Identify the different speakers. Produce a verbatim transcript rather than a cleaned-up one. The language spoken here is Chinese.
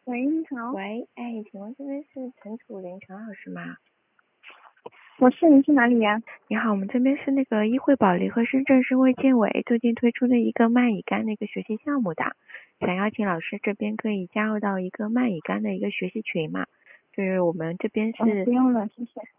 Speaker 1: 喂，你好。
Speaker 2: 喂，哎，请问这边是陈楚林陈老师吗？
Speaker 1: 我是，你是哪里呀？
Speaker 2: 你好，我们这边是那个医惠保利和深圳市卫健委最近推出的一个慢乙肝的一个学习项目的，想邀请老师这边可以加入到一个慢乙肝的一个学习群嘛？就是我们这边
Speaker 1: 嗯，
Speaker 2: 是，
Speaker 1: 不用了，谢谢。